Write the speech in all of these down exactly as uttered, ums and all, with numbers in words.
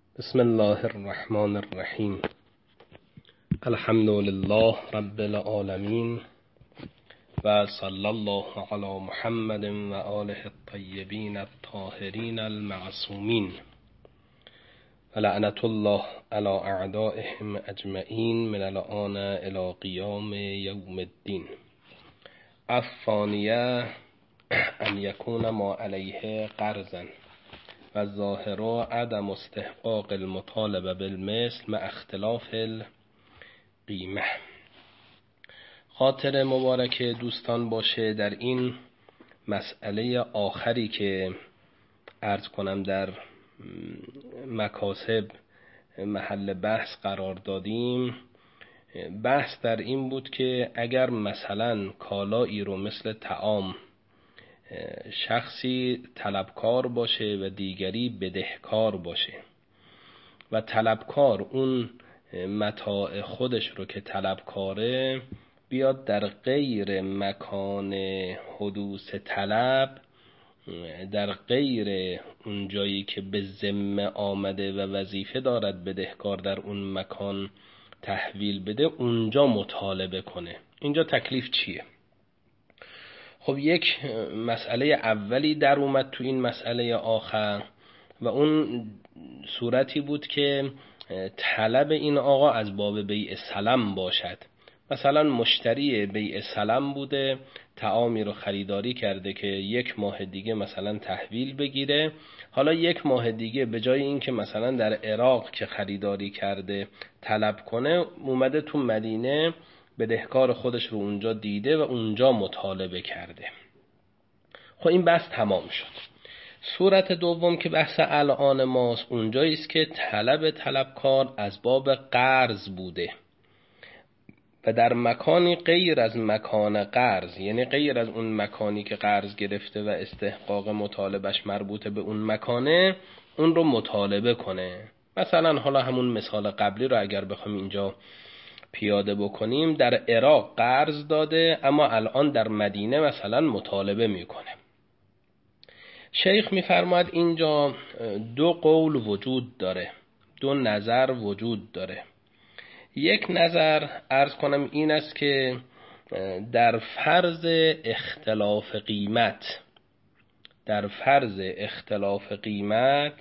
بسم الله الرحمن الرحیم. الحمد لله رب العالمین و صلی الله علی محمد و آله الطیبین الطاهرین المعصومین و لعنت الله علی اعدائهم اجمعین من الآن الی قیام یوم الدین. الثانیه ان یکون ما علیه قرضا و ظاهر عدم استحقاق المطالبه بالمثل مع اختلاف القیمه. خاطر مبارک دوستان باشه در این مسئله آخری که عرض کنم در مکاسب محل بحث قرار دادیم. بحث در این بود که اگر مثلا کالایی رو مثل طعام شخصی طلبکار باشه و دیگری بدهکار باشه و طلبکار اون متاع خودش رو که طلبکاره بیاد در غیر مکان حدوث طلب، در غیر اون جایی که به ذمه آمده و وظیفه دارد بدهکار در اون مکان تحویل بده، اونجا مطالبه کنه. اینجا تکلیف چیه؟ خب یک مسئله اولی در اومد تو این مسئله آخر و اون صورتی بود که طلب این آقا از باب بیع سلم باشد. مثلا مشتری بیع سلم بوده، طعامی رو خریداری کرده که یک ماه دیگه مثلا تحویل بگیره. حالا یک ماه دیگه به جای این که مثلا در عراق که خریداری کرده طلب کنه، اومده تو مدینه بدهکار خودش رو اونجا دیده و اونجا مطالبه کرده. خب این بحث تمام شد. صورت دوم که بحث الان ماست اونجایی است که طلب طلبکار از باب قرض بوده و در مکانی غیر از مکان قرض، یعنی غیر از اون مکانی که قرض گرفته و استحقاق مطالبش مربوطه به اون مکانه، اون رو مطالبه کنه. مثلا حالا همون مثال قبلی رو اگر بخوام اینجا پیاده بکنیم، در عراق قرض داده اما الان در مدینه مثلا مطالبه میکنه. شیخ میفرماید اینجا دو قول وجود داره، دو نظر وجود داره. یک نظر عرض کنم این است که در فرض اختلاف قیمت در فرض اختلاف قیمت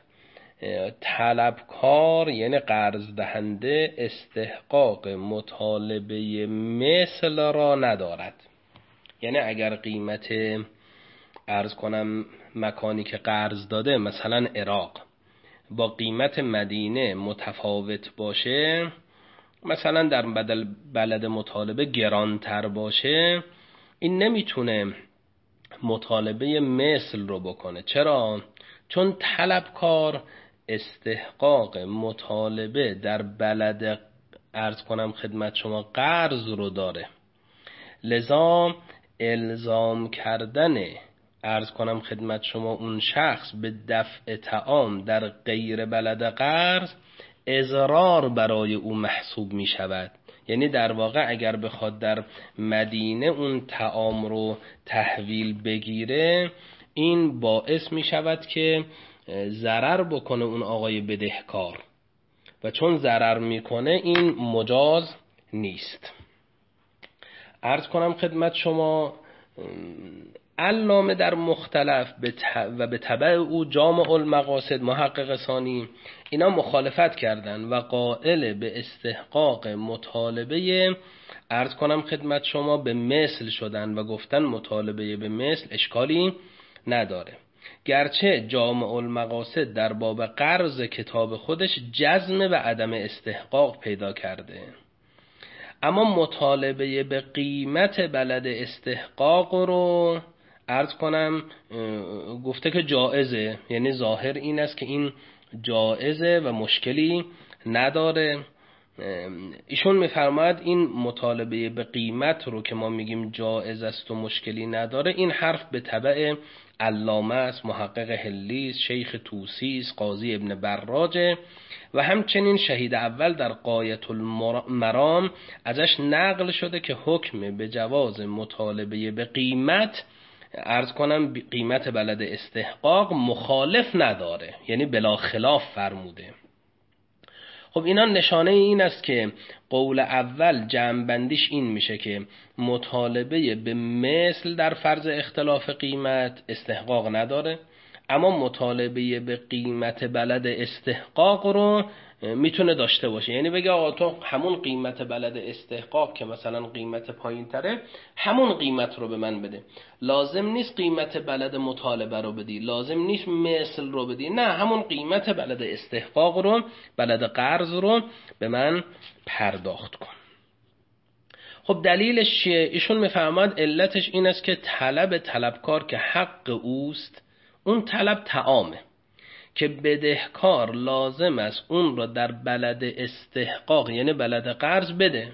طلبکار یعنی قرض دهنده استحقاق مطالبه مثل را ندارد. یعنی اگر قیمت عرض کنم مکانی که قرض داده مثلا عراق با قیمت مدینه متفاوت باشه، مثلا در بدل بلد مطالبه گرانتر باشه، این نمیتونه مطالبه مثل رو بکنه. چرا؟ چون طلبکار استحقاق مطالبه در بلد عرض کنم خدمت شما قرض رو داره، لذا الزام کردن عرض کنم خدمت شما اون شخص به دفع طعام در غیر بلد قرض اضرار برای او محسوب می شود. یعنی در واقع اگر بخواد در مدینه اون طعام رو تحویل بگیره، این باعث می شود که ضرر بکنه اون آقای بدهکار و چون ضرر میکنه این مجاز نیست. عرض کنم خدمت شما علامه در مختلف و به تبع او جامع المقاصد محقق ثانی اینا مخالفت کردن و قائل به استحقاق مطالبه عرض کنم خدمت شما به مثل شدن و گفتن مطالبه به مثل اشکالی نداره. گرچه جامع المقاصد در باب قرض کتاب خودش جزم به عدم استحقاق پیدا کرده، اما مطالبه به قیمت بلد استحقاق رو عرض کنم گفته که جائزه. یعنی ظاهر این است که این جائزه و مشکلی نداره. ایشون میفرماید این مطالبه به قیمت رو که ما میگیم جائز است و مشکلی نداره، این حرف به تبع علامه است، محقق حلی است، شیخ طوسی است، قاضی ابن براجه و همچنین شهید اول در غایة المرام ازش نقل شده که حکم به جواز مطالبه به قیمت عرض کنم قیمت بلد استحقاق مخالف نداره، یعنی بلا خلاف فرموده. خب اینا نشانه این است که قول اول جمع‌بندیش این میشه که مطالبه به مثل در فرض اختلاف قیمت استحقاق نداره، اما مطالبه به قیمت بلد استحقاق رو میتونه داشته باشه. یعنی بگه آقا تو همون قیمت بلد استحقاق که مثلا قیمت پایین تره همون قیمت رو به من بده، لازم نیست قیمت بلد مطالبه رو بدی، لازم نیست مثل رو بدی، نه همون قیمت بلد استحقاق رو، بلد قرض رو به من پرداخت کن. خب دلیلش چیه؟ ایشون میفرماد علتش این است که طلب طلبکار که حق اوست، اون طلب طعامه که بدهکار لازم است اون را در بلد استحقاق یعنی بلد قرض بده.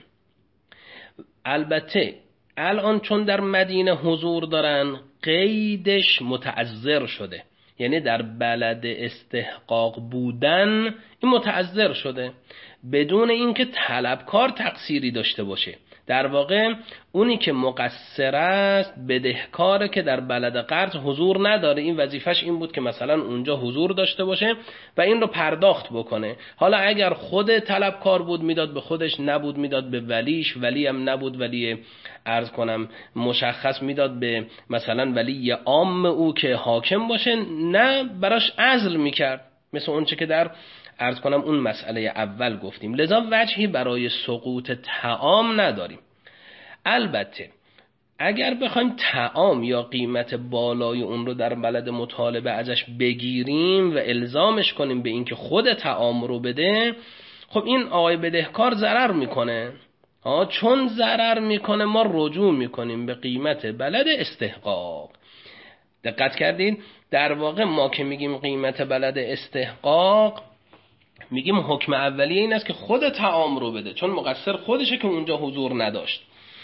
البته الان چون در مدینه حضور دارن قیدش متعذر شده، یعنی در بلد استحقاق بودن این متعذر شده بدون اینکه طلبکار تقصیری داشته باشه. در واقع اونی که مقصر است بدهکاره که در بلد قرض حضور نداره، این وظیفش این بود که مثلا اونجا حضور داشته باشه و این رو پرداخت بکنه. حالا اگر خود طلبکار بود میداد به خودش، نبود میداد به ولیش، ولی هم نبود ولی عرض کنم مشخص میداد به مثلا ولی عام او که حاکم باشه، نه براش عزل میکرد، مثل اونچه که در عرض کنم اون مسئله اول گفتیم. لذا وجهی برای سقوط طعام نداریم. البته اگر بخوایم طعام یا قیمت بالای اون رو در بلد مطالبه ازش بگیریم و الزامش کنیم به اینکه خود طعام رو بده، خب این آقای بدهکار ضرر میکنه. ها چون ضرر میکنه ما رجوع میکنیم به قیمت بلد استحقاق. دقت کردین؟ در واقع ما که میگیم قیمت بلد استحقاق میگیم حکم اولیه این است که خود طعام رو بده، چون مقصر خودشه که اونجا حضور نداشت.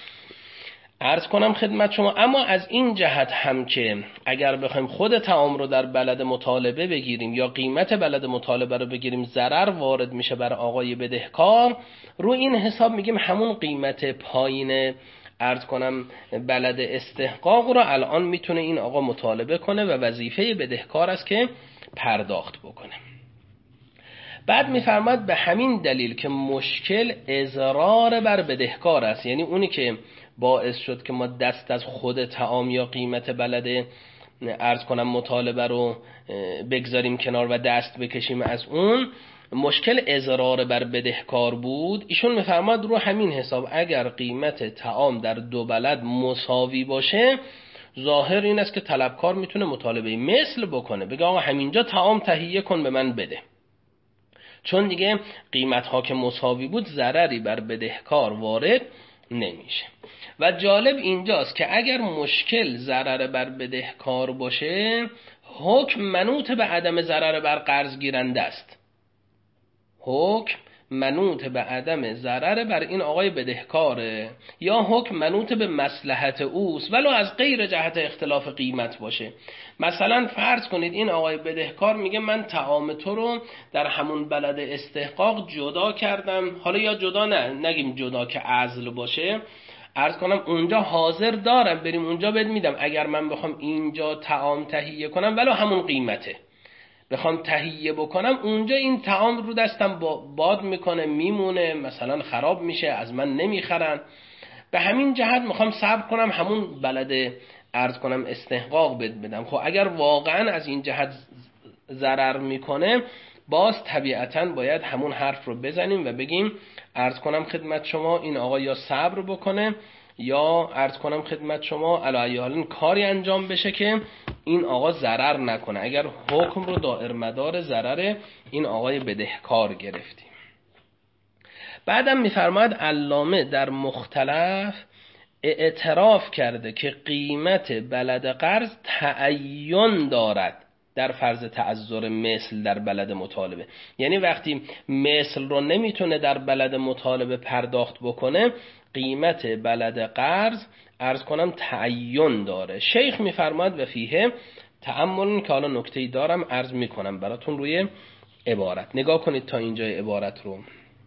عرض کنم خدمت شما اما از این جهت هم که اگر بخوایم خود طعام رو در بلد مطالبه بگیریم یا قیمت بلد مطالبه رو بگیریم ضرر وارد میشه بر آقای بدهکار، رو این حساب میگیم همون قیمت پایین عرض کنم بلد استحقاق رو الان میتونه این آقا مطالبه کنه و وظیفه بدهکار است که پرداخت بکنه. بعد میفرماد به همین دلیل که مشکل اضرار بر بدهکار است، یعنی اونی که باعث شد که ما دست از خود طعام یا قیمت بلد عرض کنم مطالبه رو بگذاریم کنار و دست بکشیم از اون، مشکل اضرار بر بدهکار بود. ایشون میفرماد رو همین حساب اگر قیمت طعام در دو بلد مساوی باشه، ظاهر این است که طلبکار میتونه مطالبه مثل بکنه، بگه آقا همینجا طعام تهیه کن به من بده، چون دیگه قیمت ها که مساوی بود ضرری بر بدهکار وارد نمیشه. و جالب اینجاست که اگر مشکل ضرر بر بدهکار باشه، حکم منوط به عدم ضرر بر قرض گیرنده است. حکم منوط به عدم ضرر بر این آقای بدهکاره یا حکم منوط به مصلحت اوست، ولو از غیر جهت اختلاف قیمت باشه. مثلا فرض کنید این آقای بدهکار میگه من طعام تو رو در همون بلد استحقاق جدا کردم، حالا یا جدا نه نگیم جدا که عزل باشه، عرض کنم اونجا حاضر دارم بریم اونجا بد میدم، اگر من بخوام اینجا طعام تهیه کنم ولو همون قیمته بخوام تهیه بکنم، اونجا این طعام رو دستم باد میکنه میمونه، مثلا خراب میشه، از من نمیخرن. به همین جهت میخوام صبر کنم همون بلد عرض کنم استحقاق بد بدم. خب اگر واقعا از این جهت ضرر میکنه، باز طبیعتاً باید همون حرف رو بزنیم و بگیم عرض کنم خدمت شما این آقا یا صبر بکنه یا عرض کنم خدمت شما علی حال کاری انجام بشه که این آقا ضرر نکنه، اگر حکم رو دائر مدار ضرر این آقای بدهکار گرفتیم. بعدم میفرماید علامه در مختلف اعتراف کرده که قیمت بلد قرض تعین دارد در فرض تعذر مثل در بلد مطالبه، یعنی وقتی مثل رو نمیتونه در بلد مطالبه پرداخت بکنه، قیمت بلد قرض عرض کنم تعین داره. شیخ میفرماد و فیه تأمل، که حالا نکته‌ای دارم عرض میکنم براتون روی عبارت. نگاه کنید تا اینجای عبارت رو.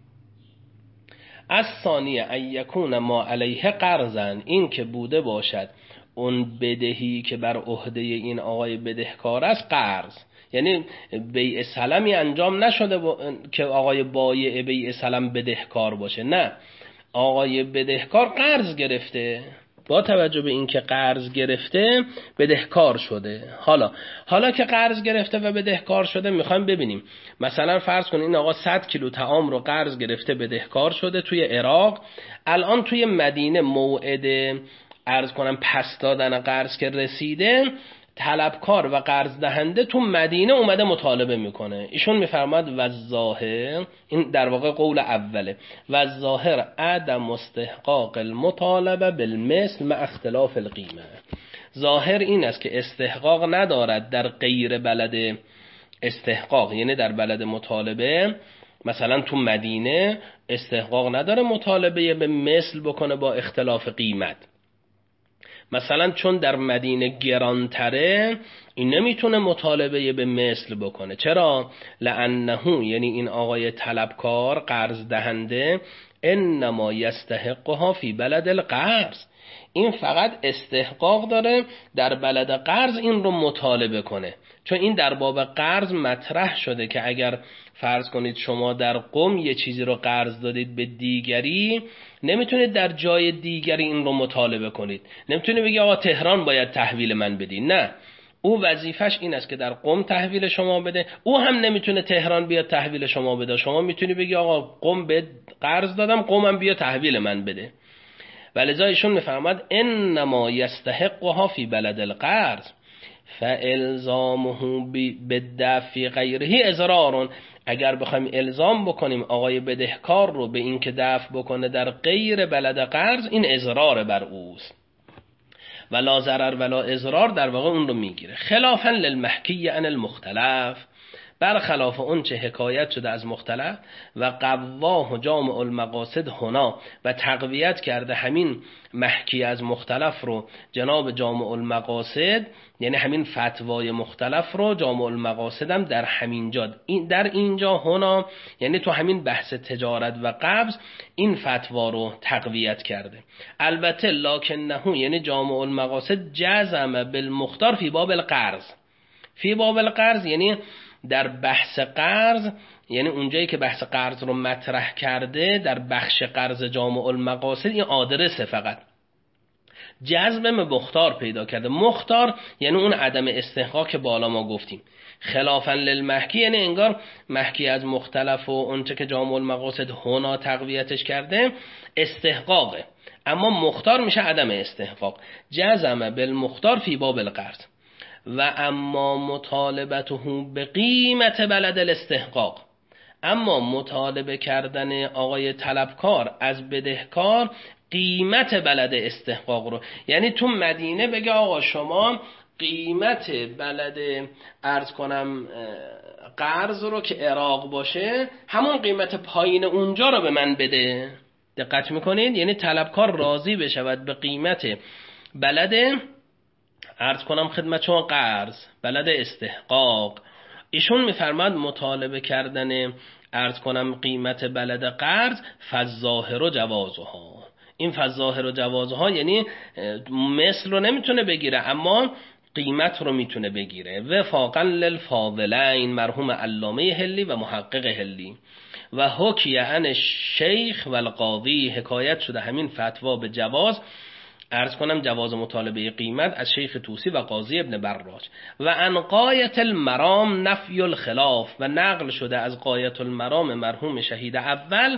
از ثانیه ان یکون ما علیه قرضن، این که بوده باشد اون بدهی که بر عهده این آقای بدهکار است قرض، یعنی بیع سلمی انجام نشده با... که آقای بایع بیع سلم بدهکار باشه، نه، آقای بدهکار قرض گرفته، با توجه به اینکه قرض گرفته بدهکار شده. حالا حالا که قرض گرفته و بدهکار شده میخوایم ببینیم، مثلا فرض کن این آقا صد کیلو طعام رو قرض گرفته بدهکار شده توی عراق، الان توی مدینه موعد عرض کنم پس دادن قرض که رسیده، طلبکار و قرض دهنده تو مدینه اومده مطالبه میکنه. ایشون میفرماد و ظاهر، این در واقع قول اوله، و ظاهر عدم استحقاق المطالبه بالمثل مع اختلاف القیمه. ظاهر این است که استحقاق ندارد در غیر بلد استحقاق، یعنی در بلد مطالبه، مثلا تو مدینه استحقاق نداره مطالبه به مثل بکنه با اختلاف قیمت. مثلا چون در مدینه گرانتره، این نمیتونه مطالبه به مثل بکنه. چرا؟ لانه، یعنی این آقای طلبکار قرض دهنده، انما یستحقها فی بلد القرض، این فقط استحقاق داره در بلد قرض این رو مطالبه کنه، چون این در باب قرض مطرح شده که اگر فرض کنید شما در قم یه چیزی رو قرض دادید به دیگری، نمیتونید در جای دیگری این رو مطالبه کنید. نمیتونید بگی آقا تهران باید تحویل من بدی، نه، او وظیفش این است که در قم تحویل شما بده، او هم نمیتونه تهران بیاد تحویل شما بده. شما میتونی بگی آقا قم به قرض دادم، قم هم بیا تحویل من بده. ولذا ایشون میفرماد انما یستحقها فی بلد القرض فالزامه بالدفع غیره اضرار. اگر بخوایم الزام بکنیم آقای بدهکار رو به این که دفع بکنه در غیر بلد قرض، این اضرار بر اوست. ولا ضرر ولا اضرار در واقع اون رو میگیره. خلافا للمحکی عن المختلف، برخلاف اون چه حکایت شده از مختلف، و قواه جامع المقاصد هنا، و تقویت کرده همین محکی از مختلف رو جناب جامع المقاصد، یعنی همین فتوای مختلف رو جامع المقاصد هم در همین جا، این در اینجا هنا یعنی تو همین بحث تجارت و قبض این فتوا رو تقویت کرده. البته لکنه، یعنی جامع المقاصد جزم بالمختار فی باب القرض، فی باب القرض یعنی در بحث قرض، یعنی اونجایی که بحث قرض رو مطرح کرده در بخش قرض جامع المقاصد، این آدرسه فقط جذب مختار پیدا کرده. مختار یعنی اون عدم استحقاق که بالا ما گفتیم. خلافا للمحکی یعنی انگار محکی از مختلف و اونچه که جامع المقاصد هنا تقویتش کرده استحقاقه، اما مختار میشه عدم استحقاق. جزم بالمختار فی باب القرض و اما مطالبته به قیمت بلد الاستحقاق، اما مطالبه کردن آقای طلبکار از بدهکار قیمت بلد استحقاق رو، یعنی تو مدینه بگه آقا شما قیمت بلد عرض کنم قرض رو که عراق باشه همون قیمت پایین اونجا رو به من بده. دقت میکنید؟ یعنی طلبکار راضی بشود به قیمت بلد عرض کنم خدمت شما قرض، بلد استحقاق. ایشون میفرماد مطالبه کردن عرض کنم قیمت بلد قرض فالظاهر و جوازها، این فالظاهر و جوازها یعنی مثل رو نمیتونه بگیره اما قیمت رو میتونه بگیره. وفاقا للفاضلین مرحوم علامه حلی و محقق حلی و حکی عن الشیخ و القاضی، حکایت شده همین فتوا به جواز عرض کنم جواز مطالبه قیمت از شیخ طوسی و قاضی ابن براج. و عن غایت المرام نفی الخلاف، و نقل شده از غایت المرام مرحوم شهید اول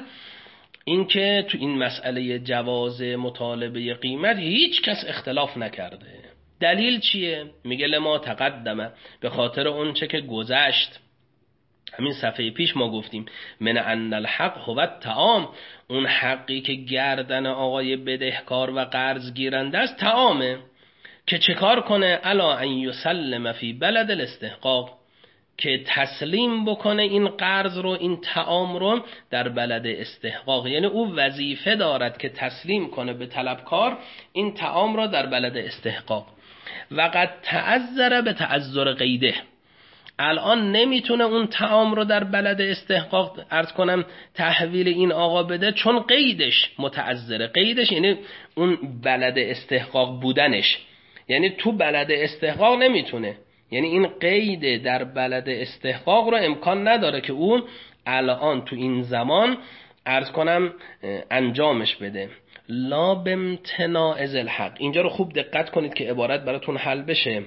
اینکه تو این مسئله جواز مطالبه قیمت هیچ کس اختلاف نکرده. دلیل چیه؟ میگه لما تقدمه، به خاطر اون چه که گذشت همین صفحه پیش ما گفتیم من ان الحق هو الطعام، اون حقی که گردن آقای بدهکار و قرض گیرنده است طعامه، که چه کار کنه؟ الا ان یسلم فی بلد الاستحقاق، که تسلیم بکنه این قرض رو، این طعام رو در بلد استحقاق، یعنی او وظیفه دارد که تسلیم کنه به طلبکار این طعام رو در بلد استحقاق. و قد تعذر به تعذر قیده، الان نمیتونه اون طعام رو در بلد استحقاق عرض کنم تحویل این آقا بده چون قیدش متعذره. قیدش یعنی اون بلد استحقاق بودنش، یعنی تو بلد استحقاق نمیتونه، یعنی این قید در بلد استحقاق رو امکان نداره که اون الان تو این زمان عرض کنم انجامش بده. لا بامتناع ذی الحق، اینجا رو خوب دقت کنید که عبارت براتون حل بشه.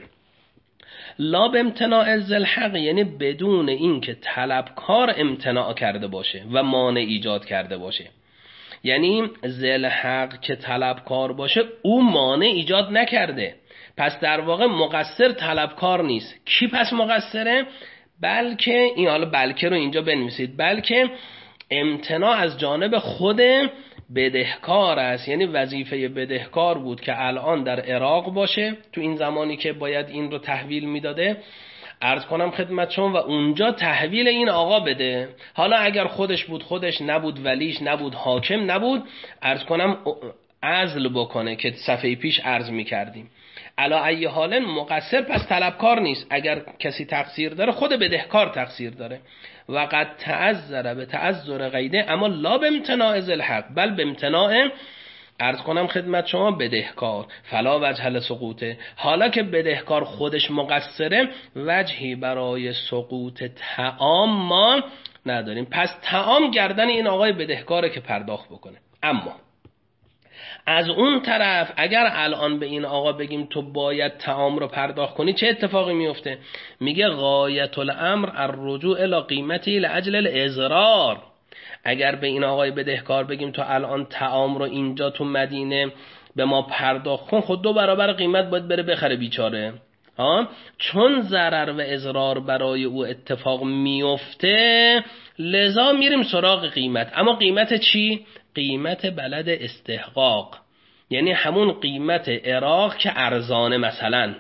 لا بامتناع ذی الحق یعنی بدون این که طلبکار امتناع کرده باشه و مانع ایجاد کرده باشه. یعنی ذی الحق که طلبکار باشه او مانع ایجاد نکرده، پس در واقع مقصر طلبکار نیست. کی پس مقصره؟ بلکه این، حالا بلکه رو اینجا بنویسید، بلکه امتناع از جانب خود بدهکار است. یعنی وظیفه بدهکار بود که الان در عراق باشه تو این زمانی که باید این رو تحویل میداده، عرض کنم خدمت شما، و اونجا تحویل این آقا بده. حالا اگر خودش بود خودش، نبود ولیش، نبود حاکم، نبود عرض کنم عزل بکنه که صفحه پیش عرض میکردیم. علا ای حال مقصر پس طلبکار نیست. اگر کسی تقصیر داره خود بدهکار تقصیر داره. و قد تعذر به تعذر قیده، اما لا به امتناع ذی الحق، بل به امتناع عرض کنم خدمت شما بدهکار. فلا وجه لسقوطه، حالا که بدهکار خودش مقصره وجهی برای سقوط تعام ما نداریم. پس تعام گردن این آقای بدهکاره که پرداخت بکنه. اما از اون طرف اگر الان به این آقا بگیم تو باید تعام رو پرداخت کنی، چه اتفاقی میفته؟ میگه غایت الامر الرجوع الی قیمتی لاجل الاضرار. اگر به این آقای بدهکار بگیم تو الان تعام رو اینجا تو مدینه به ما پرداخت کن، خود دو برابر قیمت باید بره بخره بیچاره. ها، چون ضرر و اضرار برای او اتفاق میفته لذا میریم سراغ قیمت. اما قیمت چی؟ قیمت بلد استحقاق، یعنی همون قیمت عراق که ارزانه. مثلا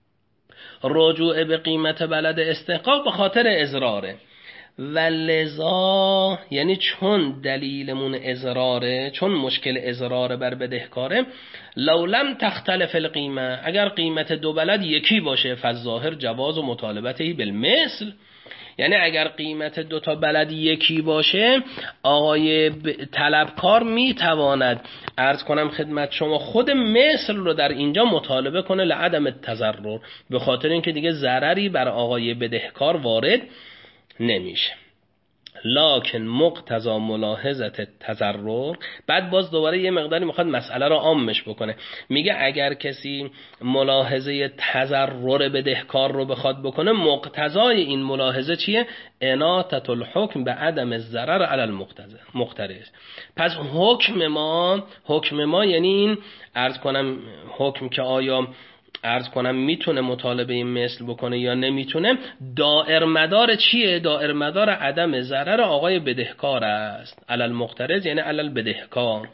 رجوع به قیمت بلد استحقاق به خاطر اضراره، و لذا یعنی چون دلیلمون اضراره، چون مشکل اضراره بر بدهکاره، لو لم تختلف القیمه، اگر قیمت دو بلد یکی باشه، فالظاهر جواز و مطالبته بالمثل، یعنی اگر قیمت دو تا بلد یکی باشه آقای طلبکار میتواند عرض کنم خدمت شما خود مثل رو در اینجا مطالبه کنه لعدم التضرر، به خاطر اینکه دیگه ضرری بر آقای بدهکار وارد نمیشه. لکن مقتضا ملاحظت تضرر، بعد باز دوباره یه مقداری میخواد مسئله رو عامش بکنه. میگه اگر کسی ملاحظه تضرر بدهکار رو بخواد بکنه، مقتضای این ملاحظه چیه؟ اناطة الحکم به عدم الضرر علی المقترض. پس حکم ما، حکم ما یعنی این عرض کنم حکم که آیا عرض کنم میتونه مطالبه این مثل بکنه یا نمیتونه، دائر مدار چیه؟ دائر مدار عدم ضرر آقای بدهکار است، علی المقترض یعنی علی البدهکار.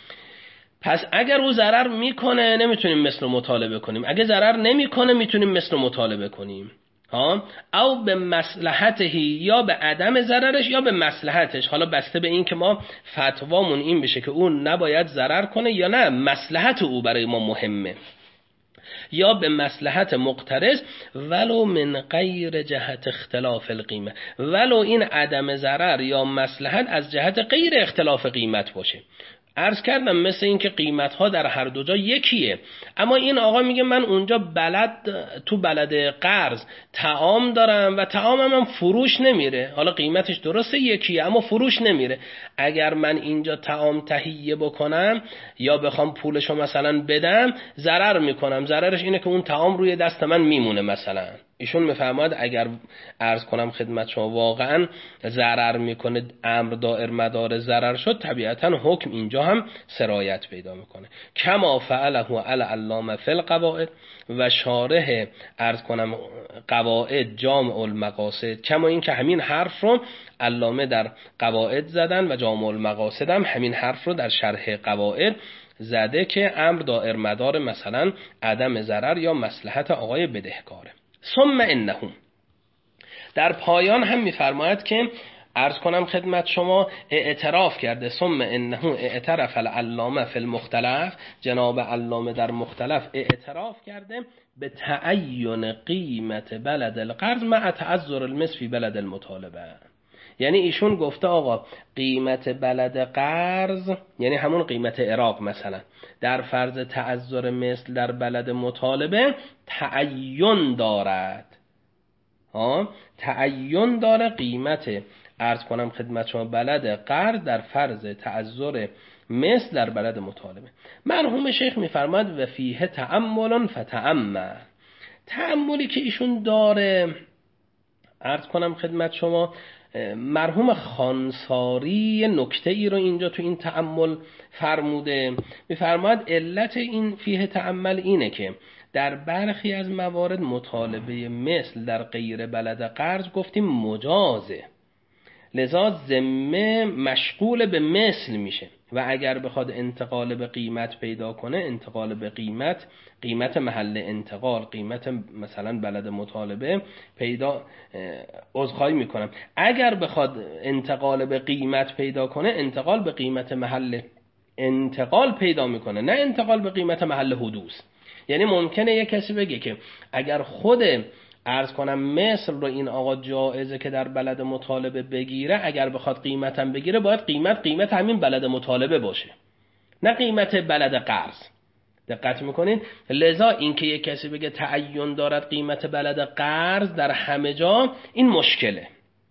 پس اگر او ضرر میکنه نمیتونیم مثل مطالبه کنیم، اگر ضرر نمیکنه میتونیم مثل مطالبه کنیم. ها، او به مصلحته، یا به عدم ضررش یا به مصلحتش، حالا بسته به این که ما فتوامون این بشه که اون نباید ضرر کنه یا نه مصلحت او برای ما مهمه، یا به مصلحت مقترض ولو من غیر جهت اختلاف القیمه، ولو این عدم ضرر یا مصلحت از جهت غیر اختلاف قیمت باشه. عرض کردم مثل این که قیمت ها در هر دو جا یکیه، اما این آقا میگه من اونجا بلد تو بلد قرض طعام دارم و طعامم هم فروش نمیره، حالا قیمتش درسته یکیه اما فروش نمیره. اگر من اینجا طعام تهیه بکنم یا بخوام پولشو مثلا بدم ضرر میکنم، ضررش اینه که اون طعام روی دست من میمونه. مثلا ایشون میفرماد اگر عرض کنم خدمت شما واقعا ضرر میکنه، امر دائر مدار ضرر شد، طبیعتا حکم اینجا هم سرایت پیدا میکنه. کما فعله علی علامه فی القواعد، و شارح عرض کنم قواعد جامع المقاصد، کما این که همین حرف رو علامه در قواعد زدن و جامع المقاصد هم همین حرف رو در شرح قواعد زده که امر دائر مدار مثلا عدم ضرر یا مصلحت آقای بدهکاره. ثم انهم، در پایان هم میفرماید که عرض کنم خدمت شما اعتراف کرده. ثم انه اعترف العلامه فی المختلف، جناب علامه در مختلف اعتراف کرده به تعین قیمت بلد القرض مع تعذر المثل فی بلد المطالبه. یعنی ایشون گفته آقا قیمت بلد قرض یعنی همون قیمت عراق مثلا در فرض تعذر مثل در بلد مطالبه تعین دارد. ها تعین داره قیمت عرض کنم خدمت شما بلد قرض در فرض تعذر مثل در بلد مطالبه. مرحوم شیخ میفرماد و فیه تأمل فتأمل. تأملی که ایشون داره عرض کنم خدمت شما، مرحوم خانساری نکته ای رو اینجا تو این تأمل فرموده. میفرماد علت این فیه تأمل اینه که در برخی از موارد مطالبه مثل در غیر بلد قرض گفتیم مجازه، لذا ذمه مشغول به مثل میشه و اگر بخواد انتقال به قیمت پیدا کنه، انتقال به قیمت، قیمت محل انتقال، قیمت مثلا بلد مطالبه پیدا عذرخواهی میکنم اگر بخواد انتقال به قیمت پیدا کنه، انتقال به قیمت محل انتقال پیدا میکنه، نه انتقال به قیمت محل حدوث. یعنی ممکنه یک کسی بگه که اگر خود عرض کنم مثل رو این آقا جایزه که در بلد مطالبه بگیره، اگر بخواد قیمتم بگیره باید قیمت قیمت همین بلد مطالبه باشه، نه قیمت بلد قرض. دقت میکنین؟ لذا این که یک کسی بگه تعین دارد قیمت بلد قرض در همه جا، این مشکله.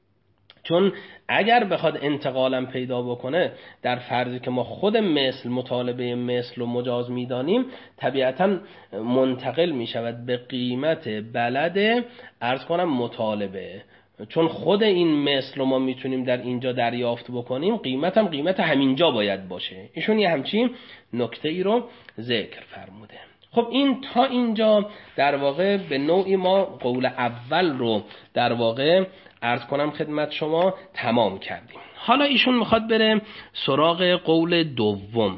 چون اگر بخواد انتقالم پیدا بکنه در فرضی که ما خود مثل مطالبه مثل و مجاز میدانیم، طبیعتا منتقل میشود به قیمت بلد عرض کنم مطالبه، چون خود این مثل رو ما میتونیم در اینجا دریافت بکنیم، قیمت هم قیمت همینجا باید باشه. ایشون یه همچین نکته ای رو ذکر فرموده. خب این تا اینجا در واقع به نوعی ما قول اول رو در واقع عرض کنم خدمت شما تمام کردیم. حالا ایشون میخواد بره سراغ قول دوم.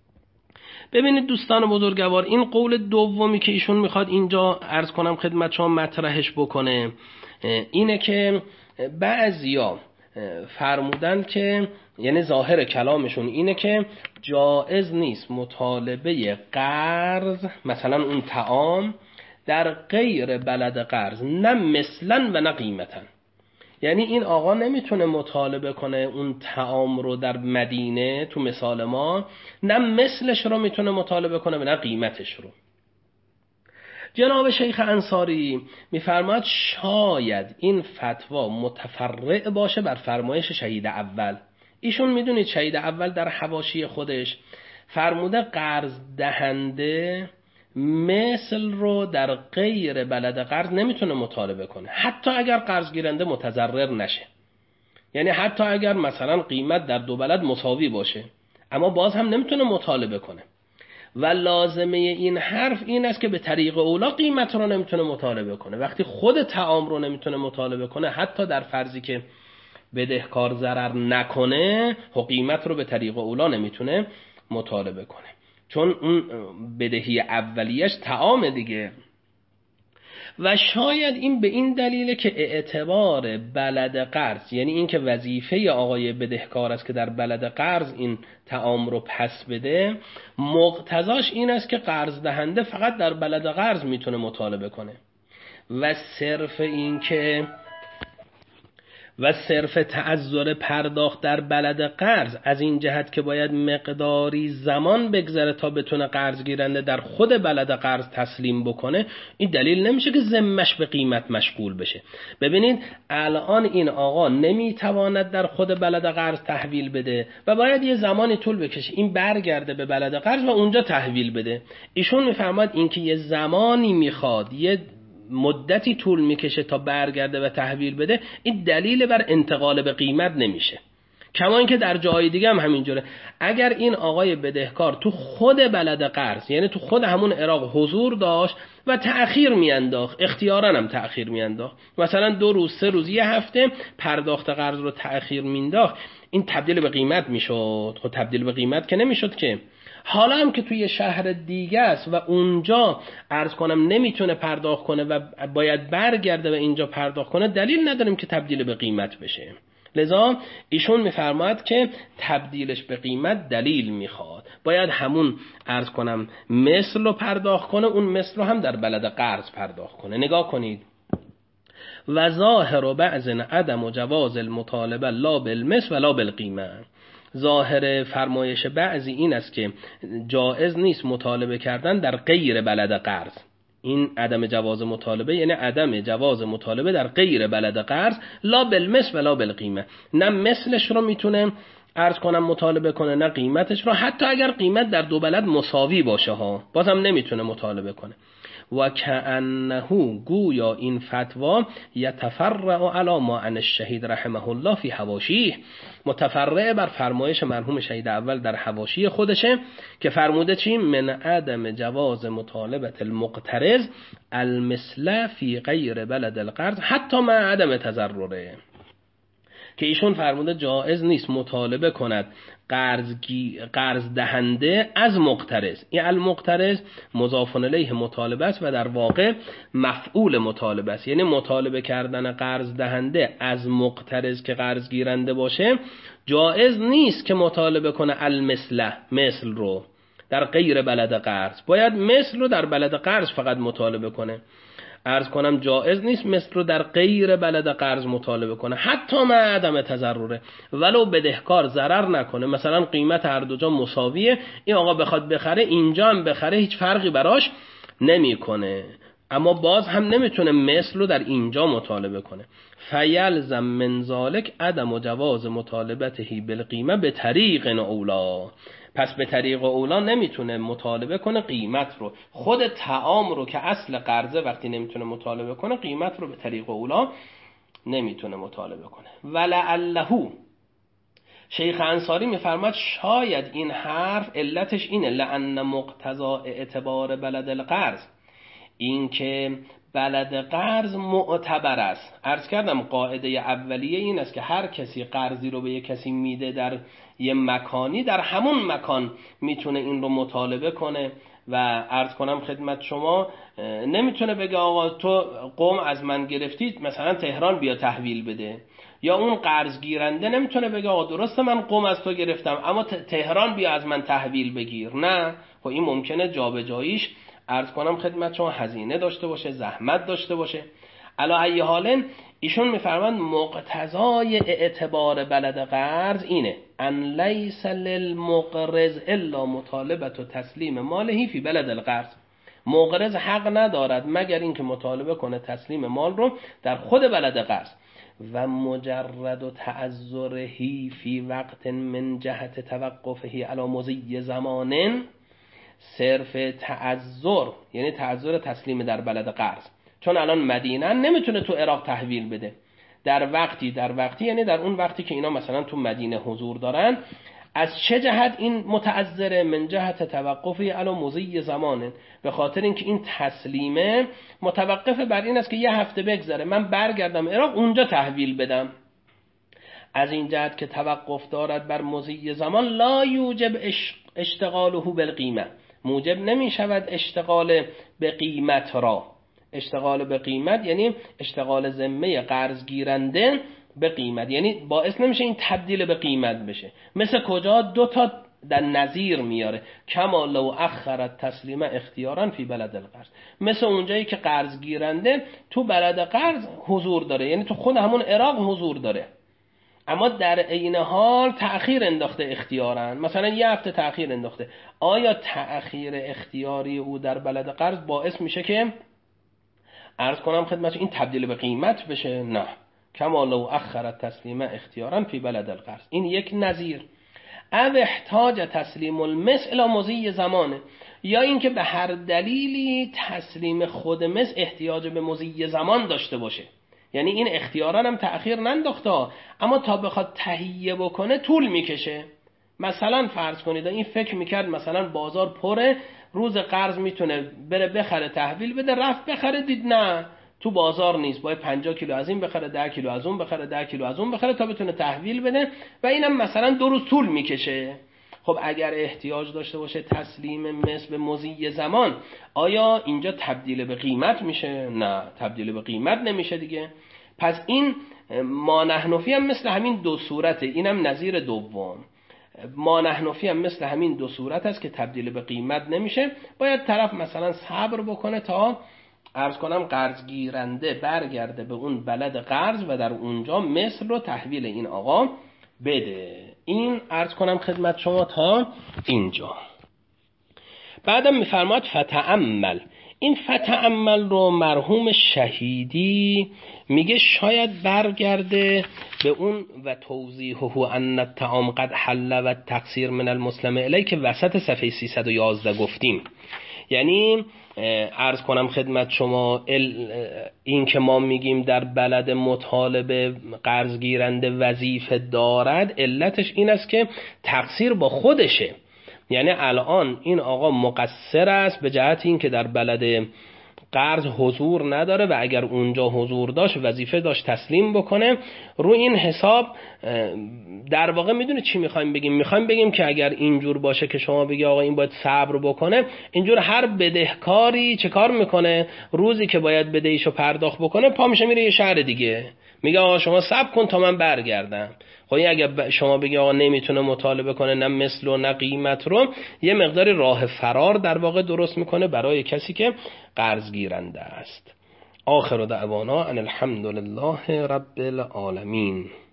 ببینید دوستان بزرگوار، این قول دومی که ایشون میخواد اینجا عرض کنم خدمت شما مطرحش بکنه اینه که بعضیا فرمودن که، یعنی ظاهر کلامشون اینه که جائز نیست مطالبه قرض، مثلا اون طعام، در غیر بلد قرض، نه مثلا و نه قیمتا. یعنی این آقا نمیتونه مطالبه کنه اون طعام رو در مدینه تو مثال ما، نه مثلش رو میتونه مطالبه کنه و نه قیمتش رو. جناب شیخ انصاری میفرماید شاید این فتوا متفرع باشه بر فرمایش شهید اول. ایشون میدونید شهید اول در حواشی خودش فرموده قرض دهنده مثل رو در غیر بلد قرض نمیتونه مطالبه کنه، حتی اگر قرض گیرنده متضرر نشه. یعنی حتی اگر مثلا قیمت در دو بلد مساوی باشه، اما باز هم نمیتونه مطالبه کنه. و لازمه این حرف این است که به طریق اولا قیمت رو نمیتونه مطالبه کنه. وقتی خود طعام رو نمیتونه مطالبه کنه، حتی در فرضی که بدهکار ضرر نکنه، قیمت رو به طریق اولا نمیتونه مطالبه کنه، چون اون بدهی اولیش طعام دیگه. و شاید این به این دلیله که اعتبار بلد قرض، یعنی این که وظیفه آقای بدهکار است که در بلد قرض این طعام رو پس بده، مقتضاش این است که قرض دهنده فقط در بلد قرض میتونه مطالبه کنه و صرف این که و صرف تعذر پرداخت در بلد قرض از این جهت که باید مقداری زمان بگذره تا بتونه قرض گیرنده در خود بلد قرض تسلیم بکنه، این دلیل نمیشه که ذمش به قیمت مشغول بشه. ببینید الان این آقا نمیتواند در خود بلد قرض تحویل بده و باید یه زمانی طول بکشه این برگرده به بلد قرض و اونجا تحویل بده. ایشون میفرماد این که یه زمانی میخواد، یه مدتی طول میکشه تا برگرده و تحویل بده، این دلیل بر انتقال به قیمت نمیشه. کما اینکه در جای دیگه هم همینجوره. اگر این آقای بدهکار تو خود بلد قرض، یعنی تو خود همون عراق حضور داشت و تأخیر میانداخت، اختیاراً هم تأخیر میانداخت، مثلا دو روز سه روز یه هفته پرداخت قرض رو تأخیر میانداخت، این تبدیل به قیمت میشد. خب تبدیل به قیمت که نمیشد که. حالا هم که توی شهر دیگه است و اونجا عرض کنم نمیتونه پرداخت کنه و باید برگرده و اینجا پرداخت کنه، دلیل نداریم که تبدیل به قیمت بشه. لذا ایشون میفرماید که تبدیلش به قیمت دلیل میخواد، باید همون عرض کنم مثل رو پرداخت کنه، اون مثل رو هم در بلد قرض پرداخت کنه. نگاه کنید، و ظاهر بعض عدم و جواز المطالبه لا بالمثل ولا بالقیمه. ظاهر فرمایش بعضی این است که جائز نیست مطالبه کردن در غیر بلد قرض، این عدم جواز مطالبه یعنی عدم جواز مطالبه در غیر بلد قرض، لا بالمثل و لا بالقیمه، نه مثلش رو میتونه عرض کنم مطالبه کنه نه قیمتش رو، حتی اگر قیمت در دو بلد مساوی باشه ها بازم نمیتونه مطالبه کنه. و کأنه گویا این فتوا یتفرع علی ما عن الشهید رحمه الله فی حواشیه، متفرع بر فرمایش مرحوم شهید اول در حواشی خودشه که فرموده چی؟ من عدم جواز مطالبه المقترض المثل فی غیر بلد القرض حتی مع عدم تضرره، که ایشون فرموده جایز نیست مطالبه کند قرض قرض دهنده از مقترض. این المقترض مضاف الیه مطالبه است و در واقع مفعول مطالبه است، یعنی مطالبه کردن قرض دهنده از مقترض که قرض گیرنده باشه جایز نیست که مطالبه کنه المثل، مثل رو در غیر بلد قرض، باید مثل رو در بلد قرض فقط مطالبه کنه. عرض کنم جایز نیست مثل رو در غیر بلد قرض مطالبه کنه حتی مع عدم تضرره، ولو بدهکار ضرر نکنه، مثلا قیمت هر دو جا مساویه، این آقا بخواد بخره اینجا هم بخره هیچ فرقی براش نمیکنه، اما باز هم نمیتونه مثل رو در اینجا مطالبه کنه. فیلزم من ذالک عدم جواز مطالبته بالقیمه به طریق اولا، پس به طریق اولا نمیتونه مطالبه کنه قیمت رو، خود طعام رو که اصل قرضه وقتی نمیتونه مطالبه کنه قیمت رو به طریق اولا نمیتونه مطالبه کنه. ولعله شیخ انصاری میفرماد شاید این حرف علتش اینه لأن مقتضا اعتبار بلد القرض، این که بلد قرض معتبر است. عرض کردم قاعده اولیه این است که هر کسی قرضی رو به یک کسی میده در یه مکانی، در همون مکان میتونه این رو مطالبه کنه و عرض کنم خدمت شما نمیتونه بگه آقا تو قم از من گرفتید مثلا تهران بیا تحویل بده، یا اون قرض گیرنده نمیتونه بگه آقا درسته من قم از تو گرفتم اما تهران بیا از من تحویل بگیر، نه، خب این ممکنه جابجاییش عرض کنم خدمت شما هزینه داشته باشه، زحمت داشته باشه. علی ای حال ایشون میفرمان مقتضای اعتبار بلد قرض اینه ان لیس للمقرض الا مطالبه و تسلیم ماله فی بلد القرض، مقرض حق ندارد مگر اینکه مطالبه کنه تسلیم مال رو در خود بلد قرض. و مجرد تعذره فی وقت من جهت توقفه علی مضی زمان، صرف تعذر یعنی تعذر تسلیم در بلد قرض، چون الان مدینه نمیتونه تو عراق تحویل بده، در وقتی در وقتی یعنی در اون وقتی که اینا مثلا تو مدینه حضور دارن، از چه جهت این متعذره؟ من جهت توقفی علی مضی زمانه، به خاطر اینکه این تسلیمه متوقف بر این است که یه هفته بگذره من برگردم عراق اونجا تحویل بدم، از این جهت که توقف دارد بر مضی زمان لا یوجب اشتغاله بالقیمه، موجب نمی شود اشتغال به قیمت را. اشتغال به قیمت یعنی اشتغال ذمه قرض گیرنده به قیمت، یعنی باعث نمیشه این تبدیل به قیمت بشه. مثل کجا؟ دو تا در نظیر میاره، کما لو اخرت تسلیم اختیارا فی بلد القرض، مثل اونجایی که قرض گیرنده تو بلد قرض حضور داره، یعنی تو خود همون عراق حضور داره، اما در عین حال تأخیر انداخته اختیارا، مثلا یه هفته تأخیر انداخته. آیا تأخیر اختیاری او در بلد قرض باعث میشه که عرض کنم خدمت این تبدیل به قیمت بشه؟ نه، کما لو اخرت تسلیم اختیارا فی بلد القرض. این یک نظیر. او احتاج تسلیم المثل الی مضی زمانه، یا اینکه به هر دلیلی تسلیم خود مثل احتیاج به مضی زمان داشته باشه، یعنی این اختیارا هم تأخیر ننداخته اما تا بخواد تهیه بکنه طول میکشه. مثلا فرض کنید این فکر میکرد مثلا بازار پره، روز قرض میتونه بره بخره تحویل بده، رفت بخره دید نه تو بازار نیست، باید پنجاه کیلو از این بخره، ده کیلو از اون بخره، ده کیلو از اون بخره تا بتونه تحویل بده و اینم مثلا دو روز طول میکشه. خب اگر احتیاج داشته باشه تسلیم مثل به مضی زمان، آیا اینجا تبدیل به قیمت میشه؟ نه، تبدیل به قیمت نمیشه دیگه. پس این ما نحنفی هم مثل همین دو صورته، اینم نظیر دوم. ما نحنفی هم مثل همین دو صورت است که تبدیل به قیمت نمیشه، باید طرف مثلا صبر بکنه تا عرض کنم قرض گیرنده برگرده به اون بلد قرض و در اونجا مثل رو تحویل این آقا بده. این عرض کنم خدمت شما تا اینجا. بعدم میفرماد فتأمل، این فتعمل رو مرحوم شهیدی میگه شاید برگرده به اون و توضیحه ان الطعام قد حل و تقصیر من المسلم الی که وسط صفحه سیصد و یازده گفتیم. یعنی عرض کنم خدمت شما این که ما میگیم در بلد مطالبه قرض گیرنده وظیفه دارد، علتش این است که تقصیر با خودشه. یعنی الان این آقا مقصر است به جهت این که در بلد قرض حضور نداره و اگر اونجا حضور داشت وظیفه داشت تسلیم بکنه. رو این حساب در واقع میدونه چی میخوایم بگیم؟ میخوایم بگیم که اگر اینجور باشه که شما بگی آقا این باید صبر بکنه، اینجور هر بدهکاری چه کار میکنه؟ روزی که باید بدهیشو پرداخت بکنه پا میشه میره یه شهر دیگه، میگه آقا شما صبر کن تا من برگردم. خب اگه شما بگی آقا نمیتونه مطالبه کنه نه مثل و نه قیمت رو، یه مقداری راه فرار در واقع درست میکنه برای کسی که قرض گیرنده است. آخر دعوانا ان الحمد لله رب العالمین.